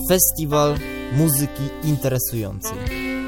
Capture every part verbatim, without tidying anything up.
Festiwal muzyki interesującej.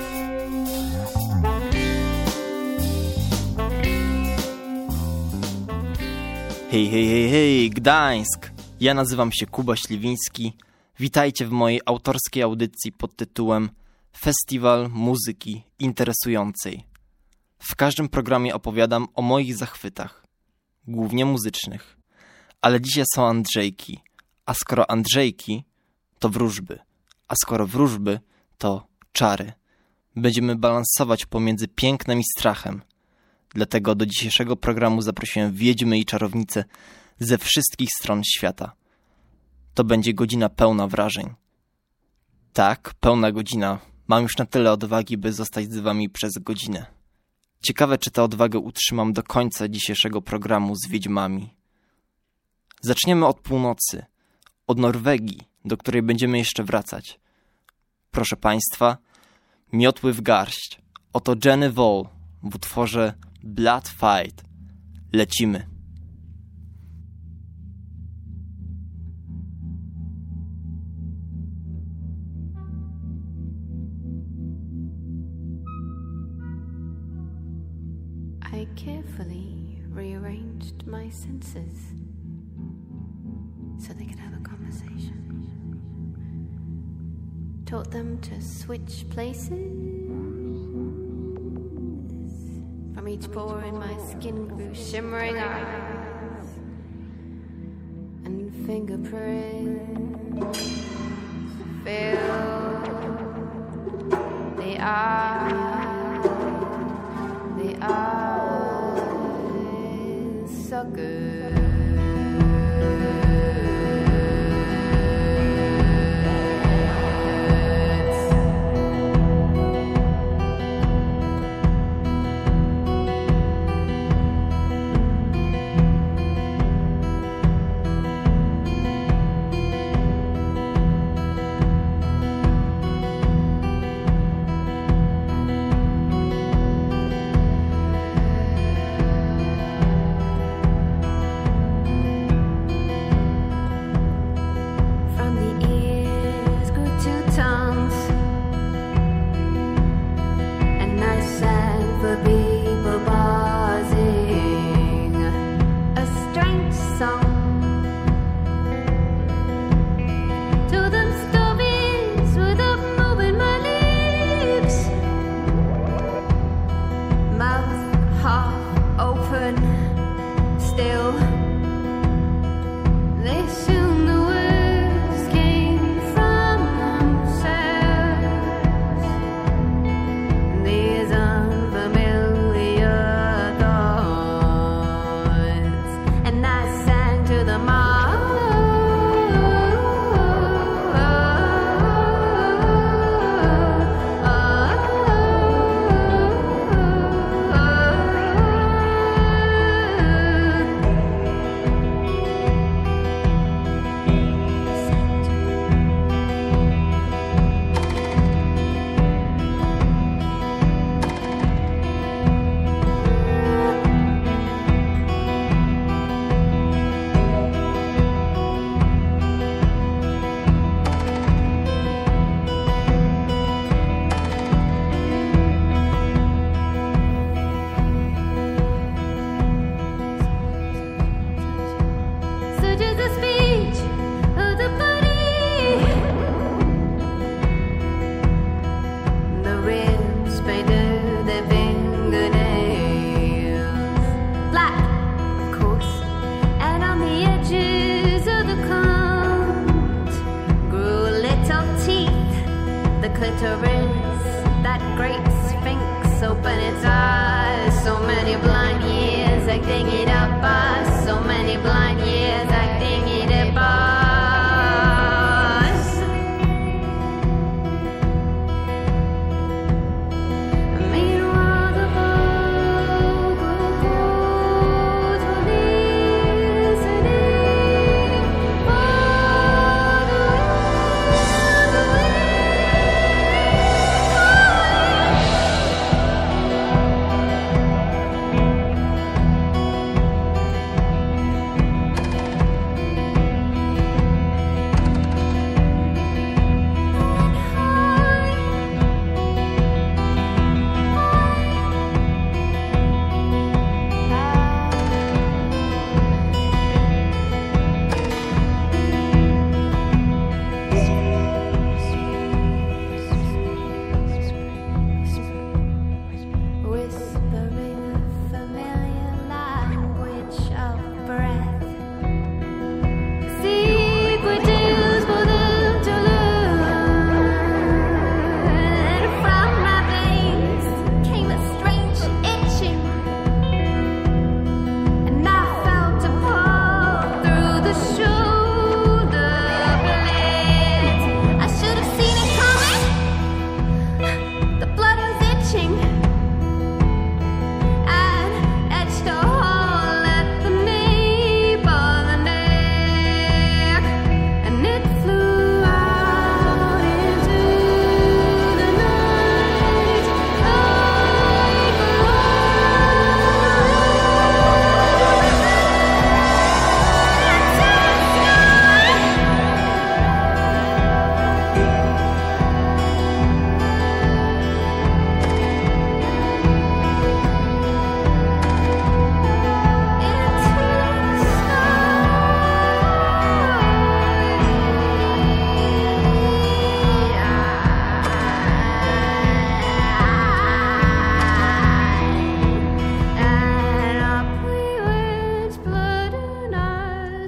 Hej, hej, hej, hej, Gdańsk! Ja nazywam się Kuba Śliwiński. Witajcie w mojej autorskiej audycji pod tytułem Festiwal muzyki interesującej. W każdym programie opowiadam o moich zachwytach, głównie muzycznych. Ale dzisiaj są Andrzejki, a skoro Andrzejki, to wróżby, a skoro wróżby, to czary. Będziemy balansować pomiędzy pięknem i strachem. Dlatego do dzisiejszego programu zaprosiłem wiedźmy i czarownice ze wszystkich stron świata. To będzie godzina pełna wrażeń. Tak, pełna godzina. Mam już na tyle odwagi, by zostać z wami przez godzinę. Ciekawe, czy tę odwagę utrzymam do końca dzisiejszego programu z wiedźmami. Zaczniemy od północy, od Norwegii, do której będziemy jeszcze wracać. Proszę państwa, miotły w garść. Oto Jenny Wall w utworze Blood Fight. Lecimy. I carefully rearranged my senses so they could have a conversation. Taught them to switch places. From each pore in my skin grew shimmering eyes and fingerprints filled the eyes, the eyes so good.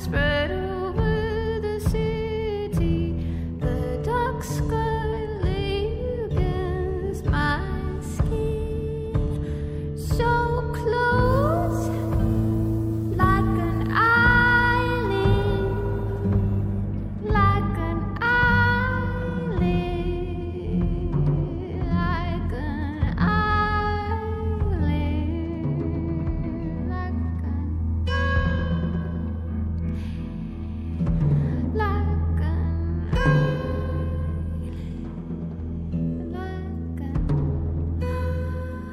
spread over the city. The dark sky lay against my skin, so close, like an island, like an island, like an island, like an, like an island, like an.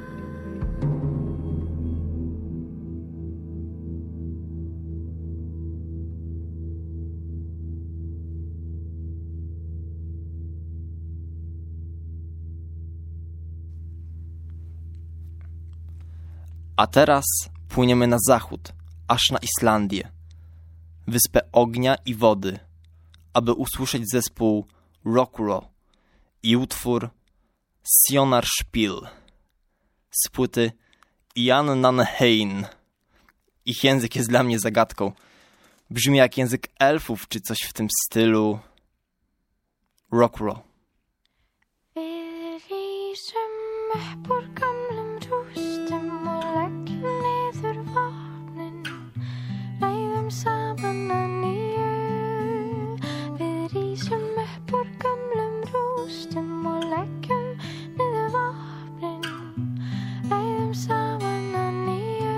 A teraz płyniemy na zachód, aż na Islandię, wyspę ognia i wody, aby usłyszeć zespół Rockro i utwór Sjónarspil z płyty Jan Nanheim. Ich język jest dla mnie zagadką. Brzmi jak język elfów czy coś w tym stylu. Rockro. Við rísum upp úr gamlum rústum og leggjum niður vopnin, ræðum saman að nýju. Við rísum upp úr gamlum rústum og leggjum niður vopnin, ræðum saman að nýju.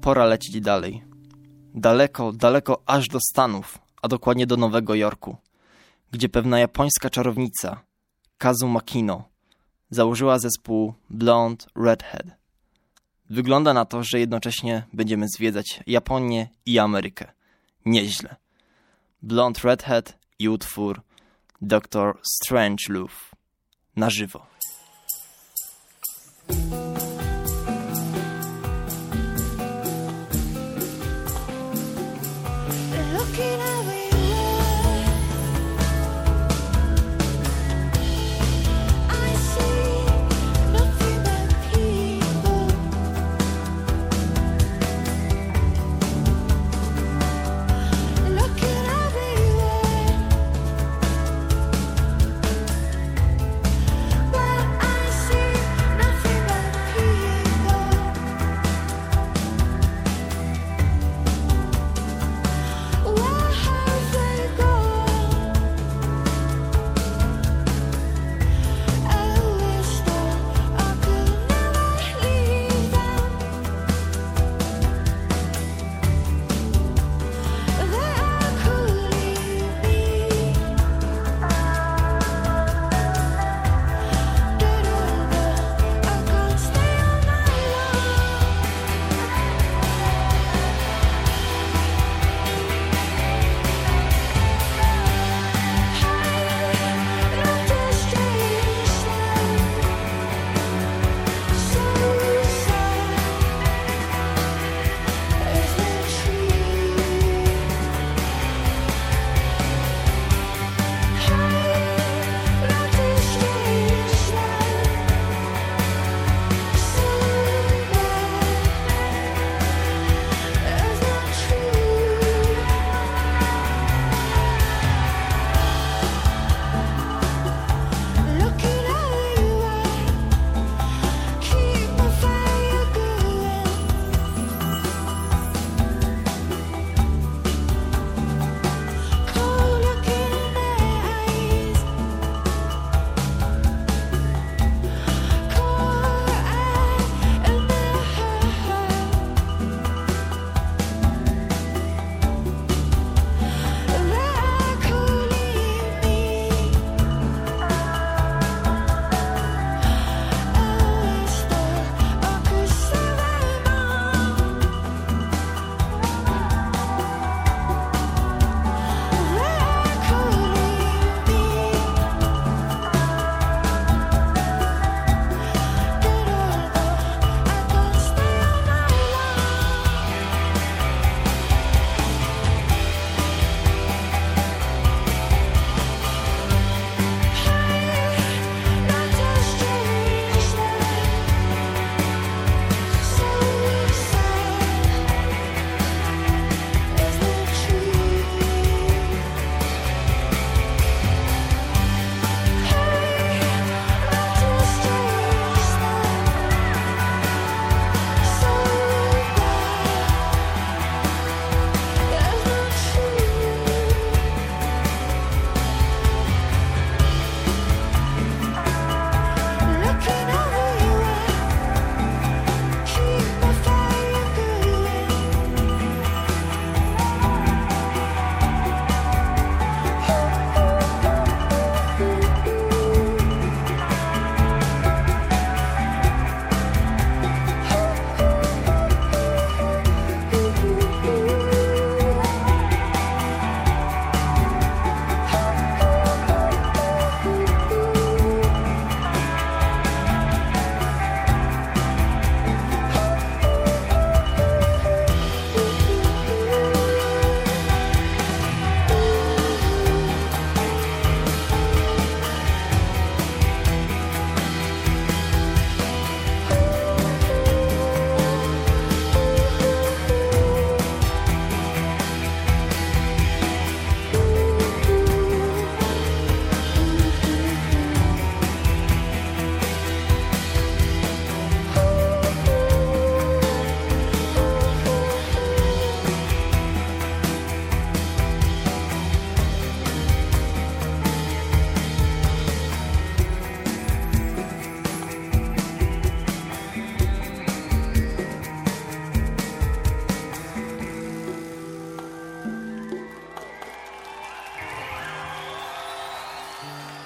pora lecieć dalej. Daleko, daleko aż do Stanów, a dokładnie do Nowego Jorku, gdzie pewna japońska czarownica, Kazu Makino, założyła zespół Blonde Redhead. Wygląda na to, że jednocześnie będziemy zwiedzać Japonię i Amerykę. Nieźle. Blonde Redhead i utwór doktor Strangelove na żywo. Why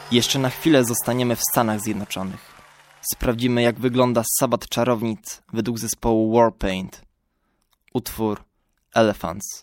Jeszcze na chwilę zostaniemy w Stanach Zjednoczonych. Sprawdzimy, jak wygląda Sabbat Czarownic według zespołu Warpaint. Utwór Elephants.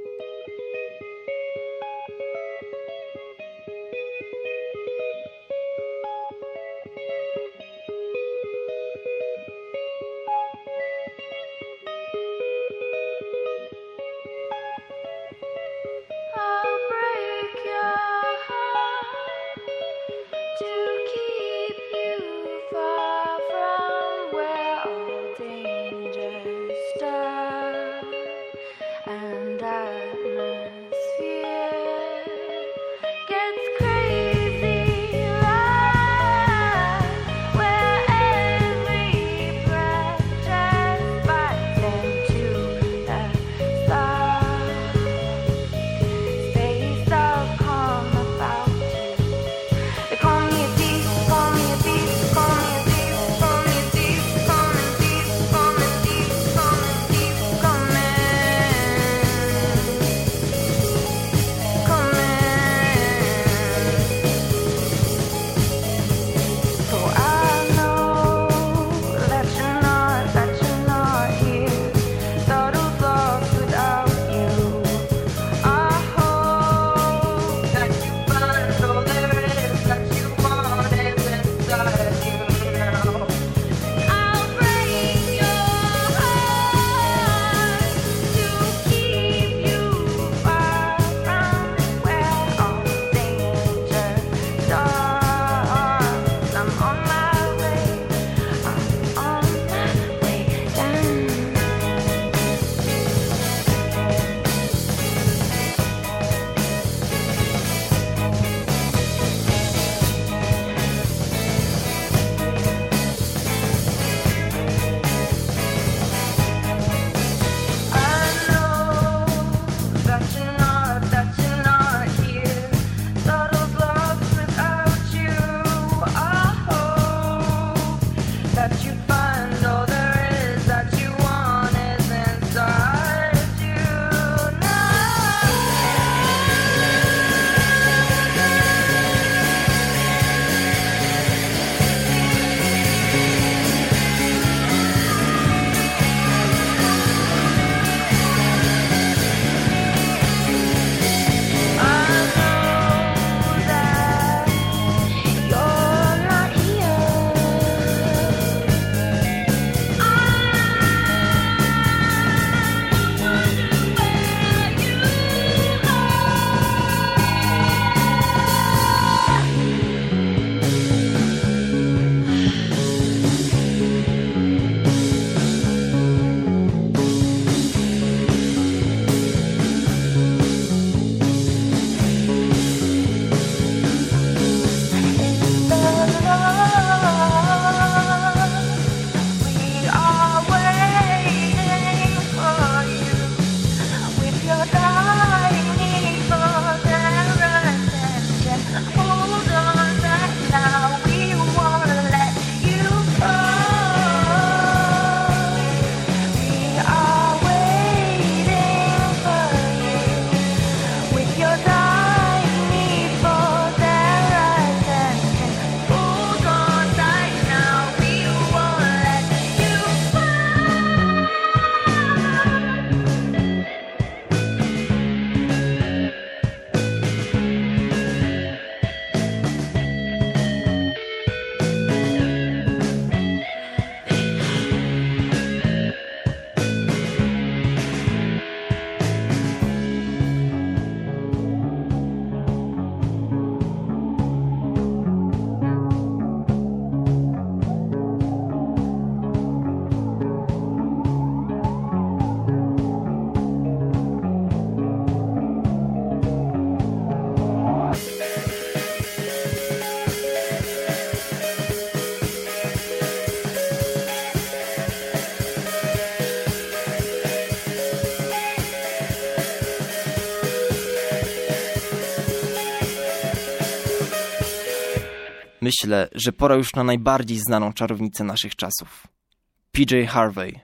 Myślę, że pora już na najbardziej znaną czarownicę naszych czasów. P J Harvey.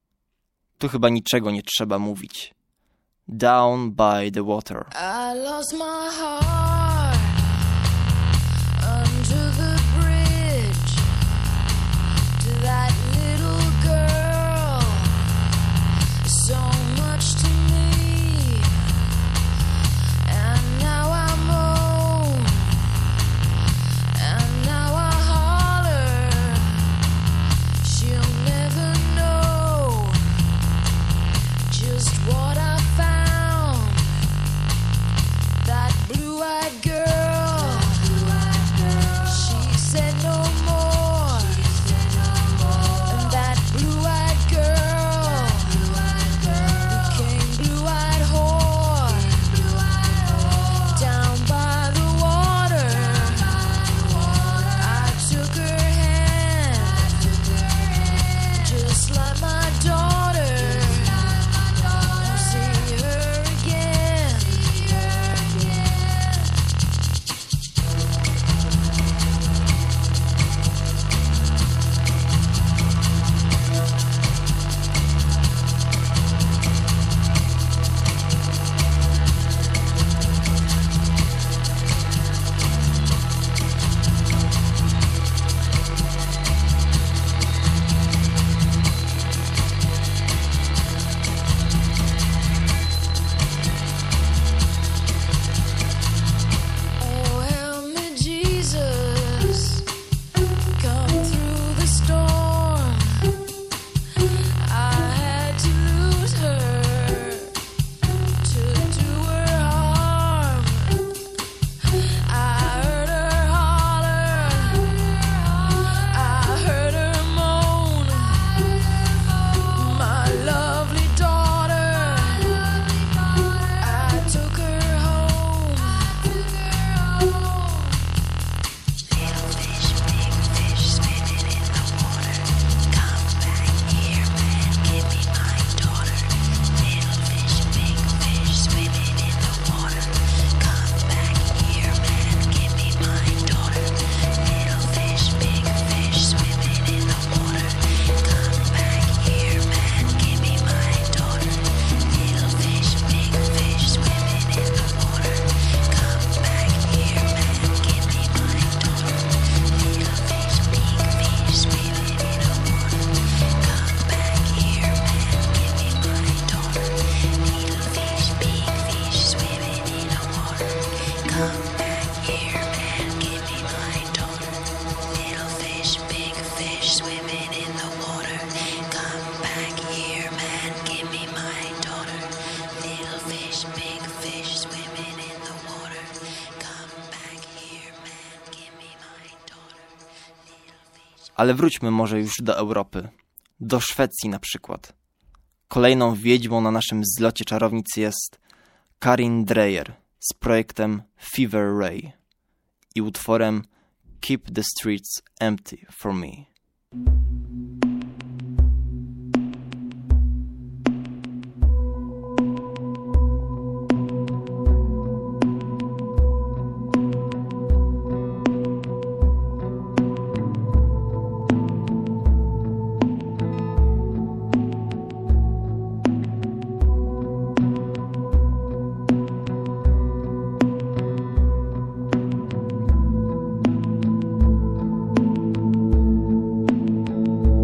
Tu chyba niczego nie trzeba mówić. Down by the Water. I lost my heart Ale wróćmy może już do Europy. Do Szwecji na przykład. Kolejną wiedźmą na naszym zlocie czarownic jest Karin Dreyer z projektem Fever Ray i utworem Keep the Streets Empty for Me. Thank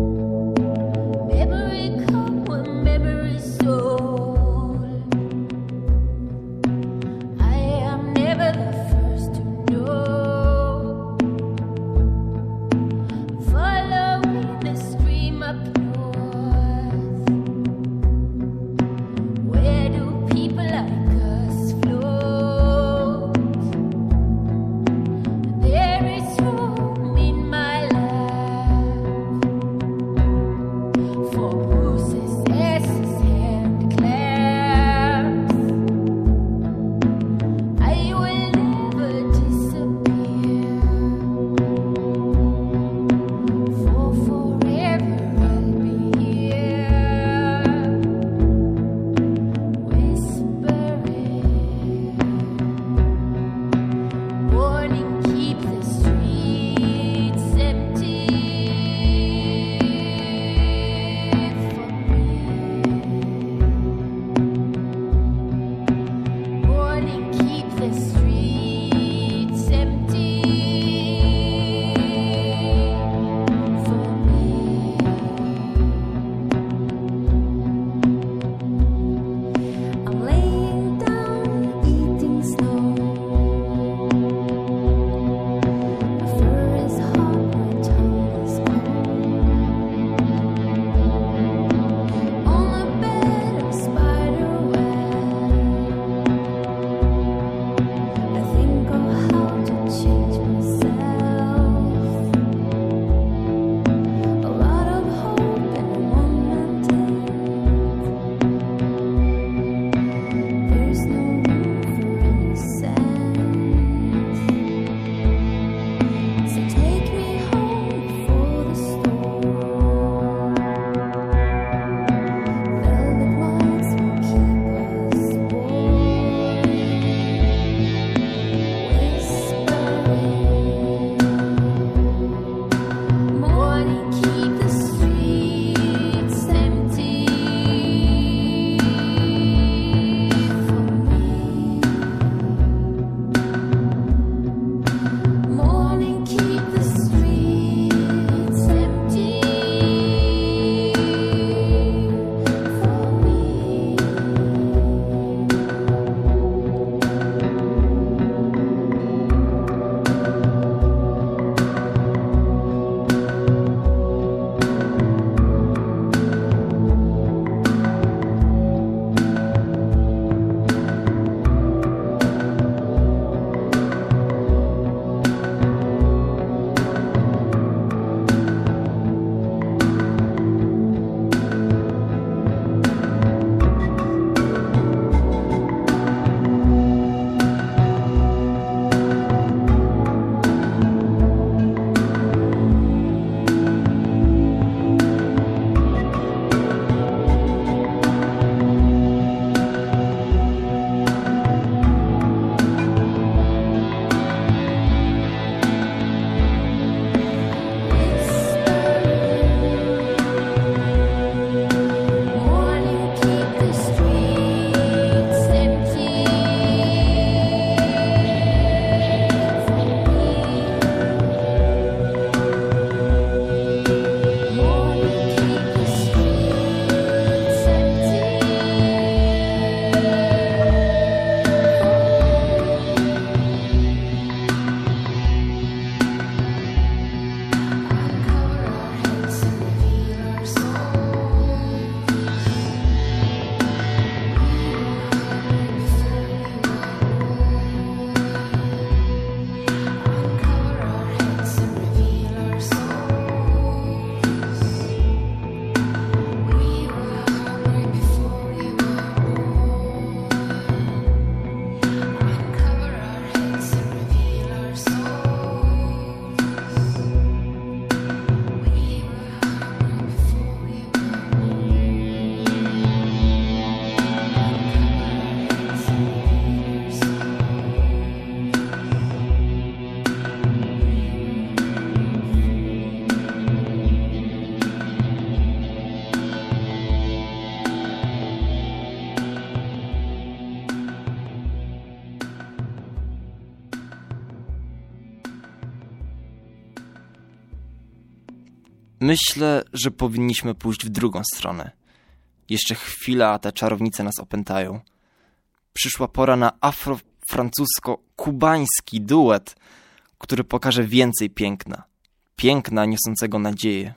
Myślę, że powinniśmy pójść w drugą stronę. Jeszcze chwila, a te czarownice nas opętają. Przyszła pora na afro-francusko-kubański duet, który pokaże więcej piękna. Piękna niosącego nadzieję.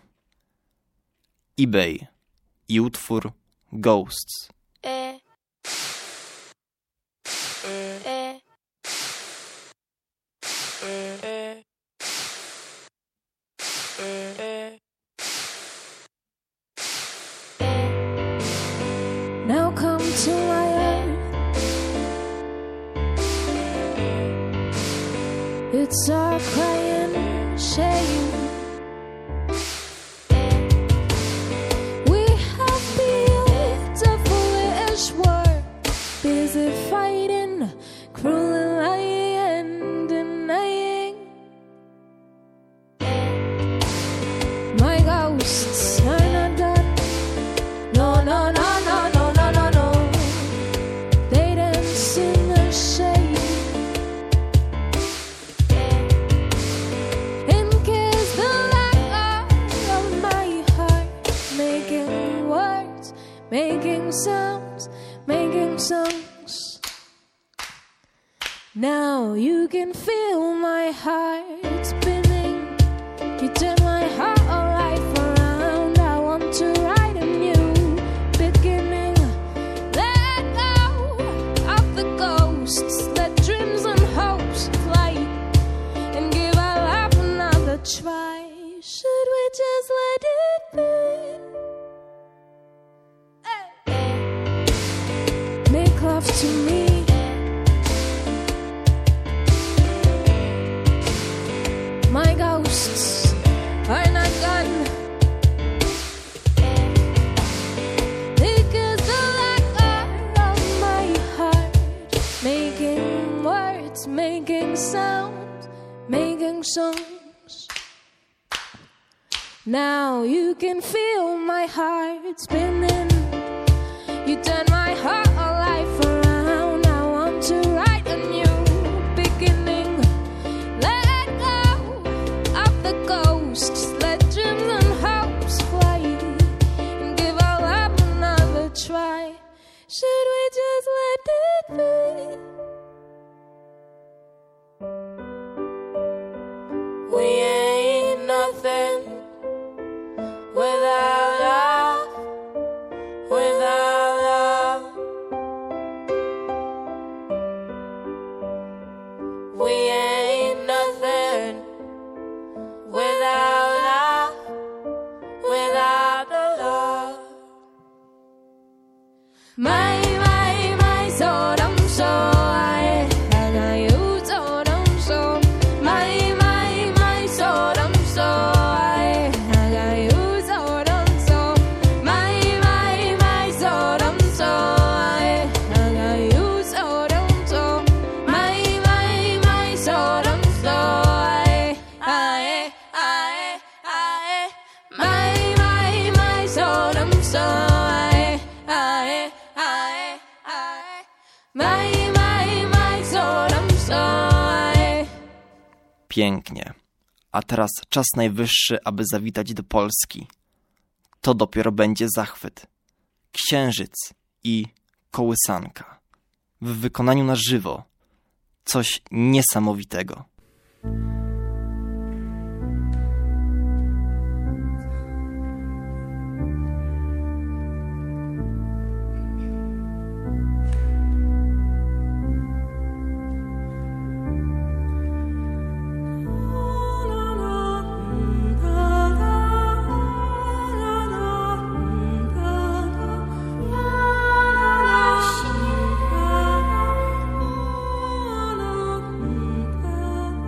eBay i utwór Ghosts. E. E. E. Now come to my earth. It's our crying shame. We have built a foolish war, busy fighting, cruel and lying and denying. My ghosts are not done. No, no, no, no, no, no, no, no. They dance in the shade. And kiss the light of my heart, making words, making sounds, making songs. Now you can feel my heart spinning. You turn my heart all life around. I want to write a new beginning. Let go of the ghosts, let dreams and hopes fly, and give our life another try. Should we just let it be? Hey. Make love to me. My ghosts are not gone. Because the light of my heart, making words, making sounds, making songs. Now you can feel my heart spinning. You turn my heart all life around. I want to write a new beginning. Let go of the ghosts, let dreams and hopes fly, and give our love another try. Should we just let it be? We ain't nothing without love, without love. We ain't nothing without love, without the love. My, my, my, so damn so I, I got you so damn so. My, my, my, so damn so I, I got you so damn so. My, my, my, so damn so I, I got you so damn so. My, my, my, so damn so I, I, I, I, my, my, my, so damn so I, I, I, I, my, my, my, so damn so I. Pięknie. A teraz czas najwyższy, aby zawitać do Polski. To dopiero będzie zachwyt. Księżyc i kołysanka. W wykonaniu na żywo. Coś niesamowitego. Thank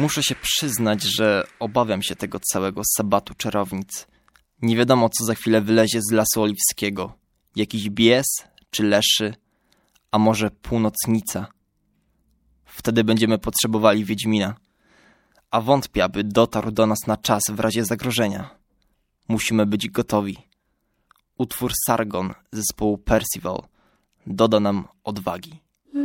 Muszę się przyznać, że obawiam się tego całego sabatu czarownic. Nie wiadomo, co za chwilę wylezie z lasu oliwskiego. Jakiś bies czy leszy, a może północnica. Wtedy będziemy potrzebowali Wiedźmina. A wątpię, aby dotarł do nas na czas w razie zagrożenia. Musimy być gotowi. Utwór Sargon zespołu Percival doda nam odwagi.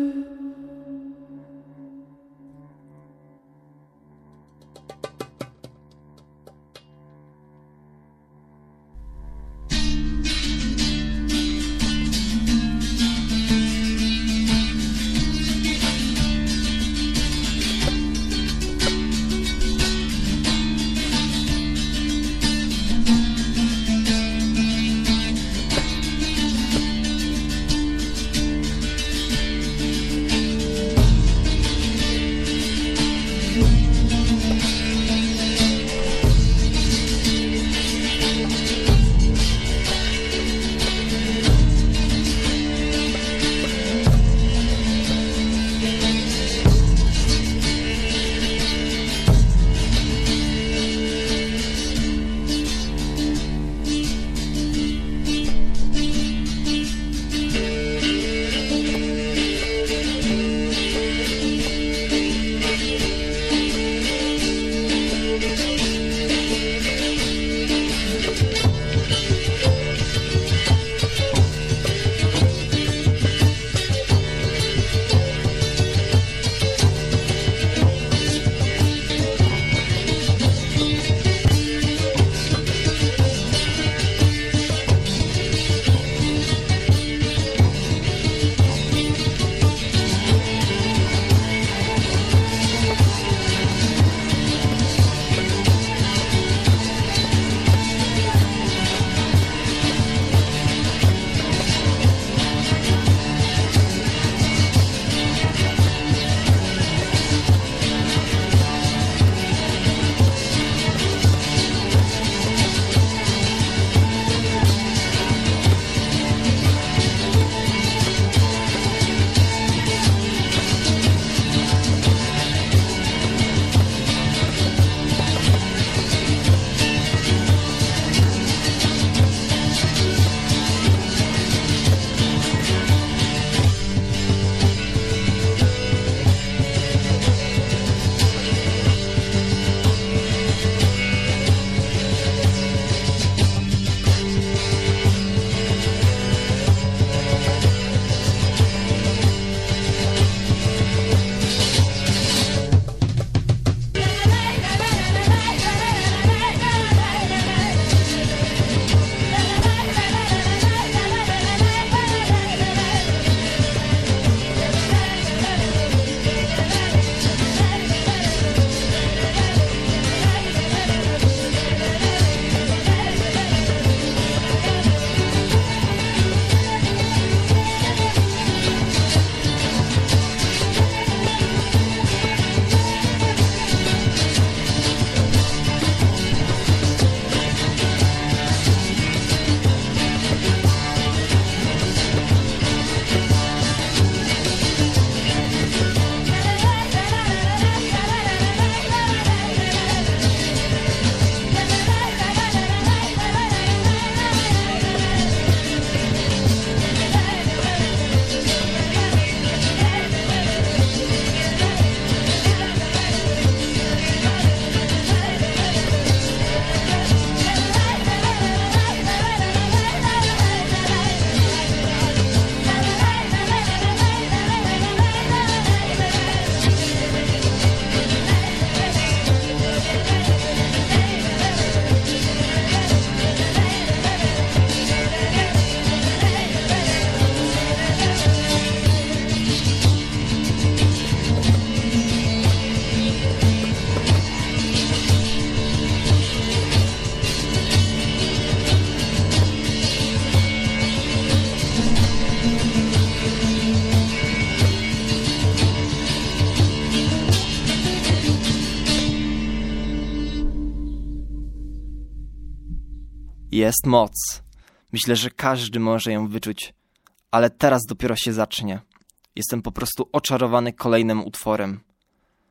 Jest moc. Myślę, że każdy może ją wyczuć. Ale teraz dopiero się zacznie. Jestem po prostu oczarowany kolejnym utworem.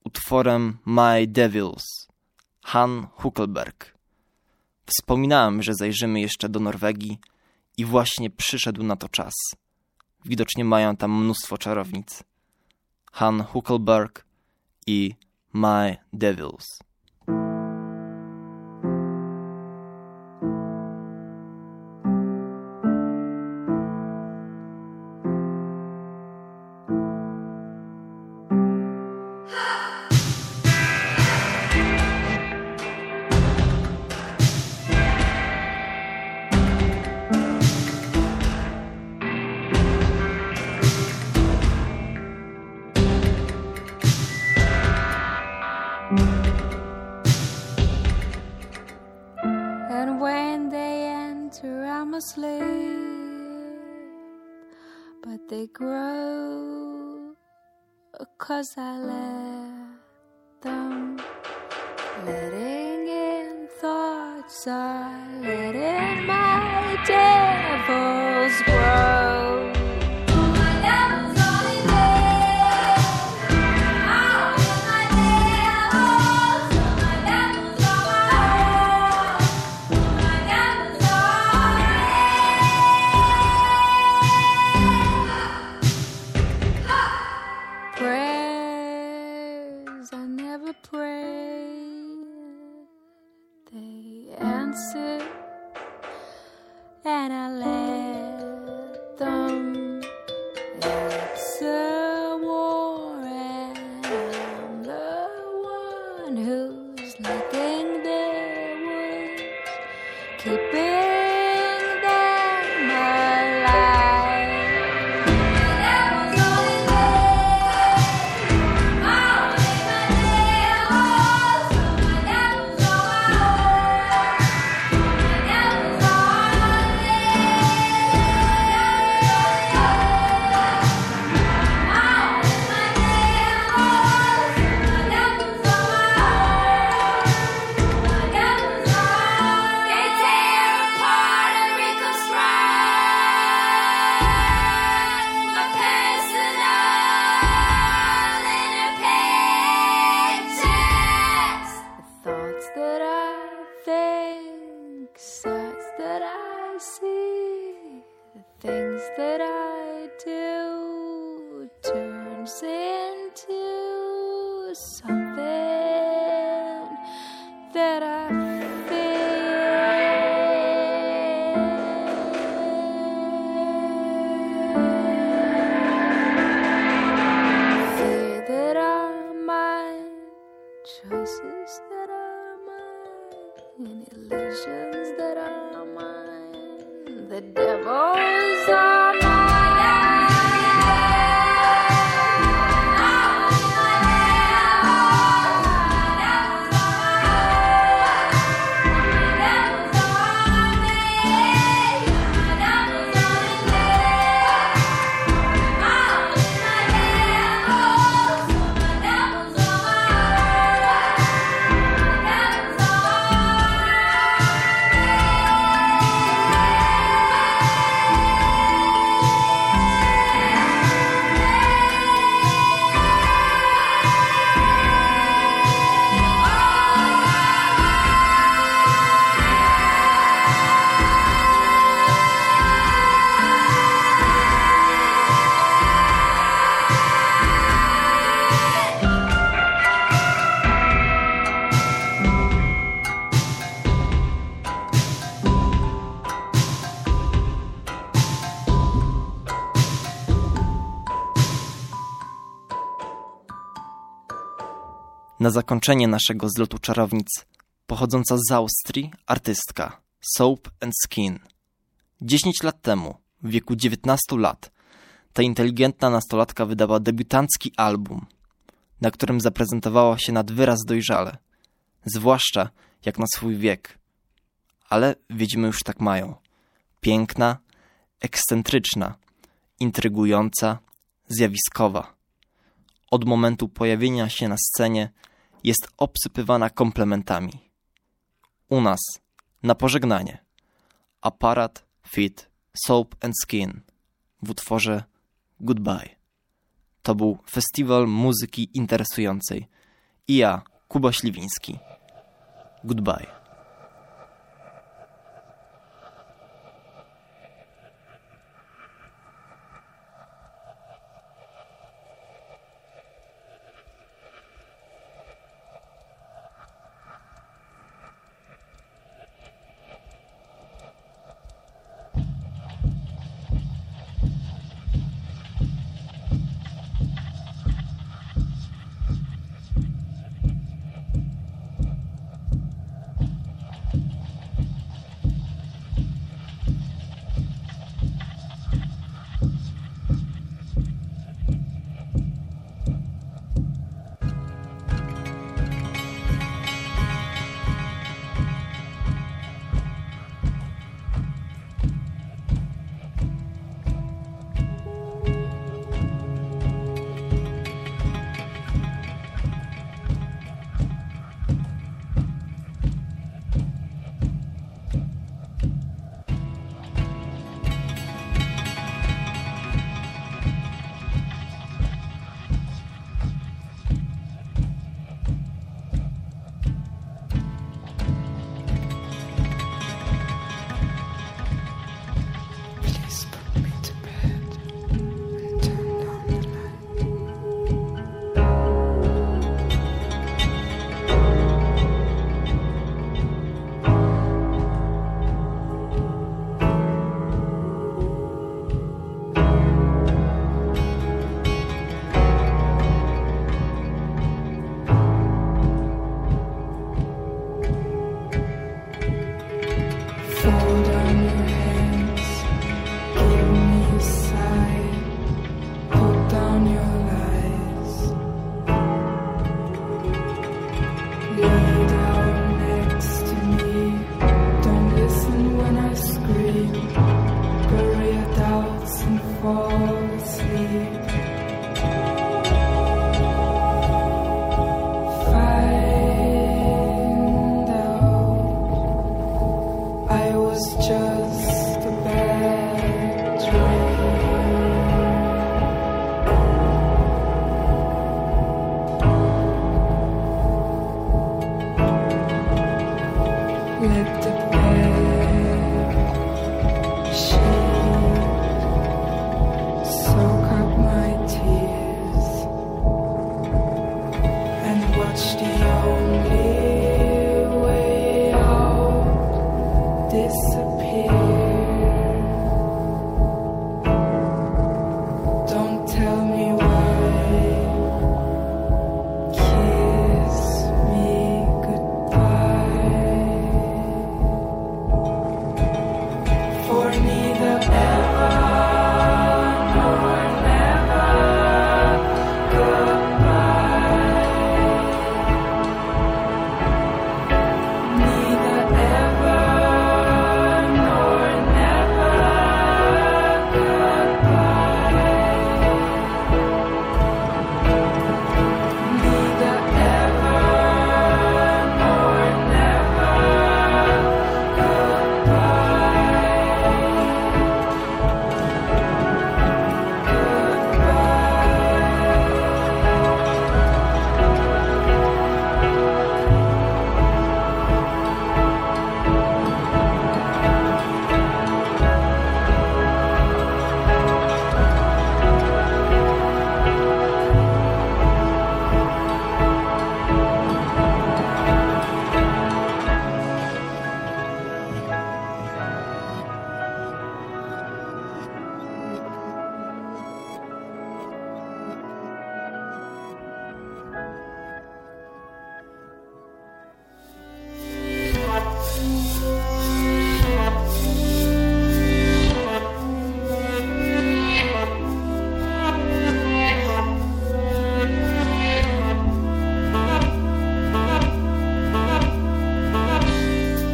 utworem My Devils, Han Huckelberg. Wspominałem, że zajrzymy jeszcze do Norwegii i właśnie przyszedł na to czas. Widocznie mają tam mnóstwo czarownic. Han Huckelberg i My Devils. And when they enter, I'm asleep, but they grow, 'cause I let them. Letting in thoughts, I let in my devils grow. Prayers I never prayed, they answer, and I let them. It's a war, and I'm the one who's letting their wounds, keeping them alive. Things that I do turns into something that I feel. Fear that are mine, choices that are mine, and illusions that are mine. The devil's are mine. Na zakończenie naszego zlotu czarownic pochodząca z Austrii artystka Soap and Skin. dziesięć lat temu, w wieku dziewiętnastu lat, ta inteligentna nastolatka wydała debiutancki album, na którym zaprezentowała się nad wyraz dojrzale, zwłaszcza jak na swój wiek. Ale wiedźmy już tak mają. Piękna, ekscentryczna, intrygująca, zjawiskowa. Od momentu pojawienia się na scenie jest obsypywana komplementami. U nas na pożegnanie Aparat feat. Soap and Skin w utworze Goodbye. To był festiwal muzyki interesującej. i ja, Kuba Śliwiński. Goodbye.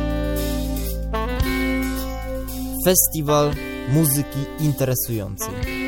Festiwal muzyki interesującej.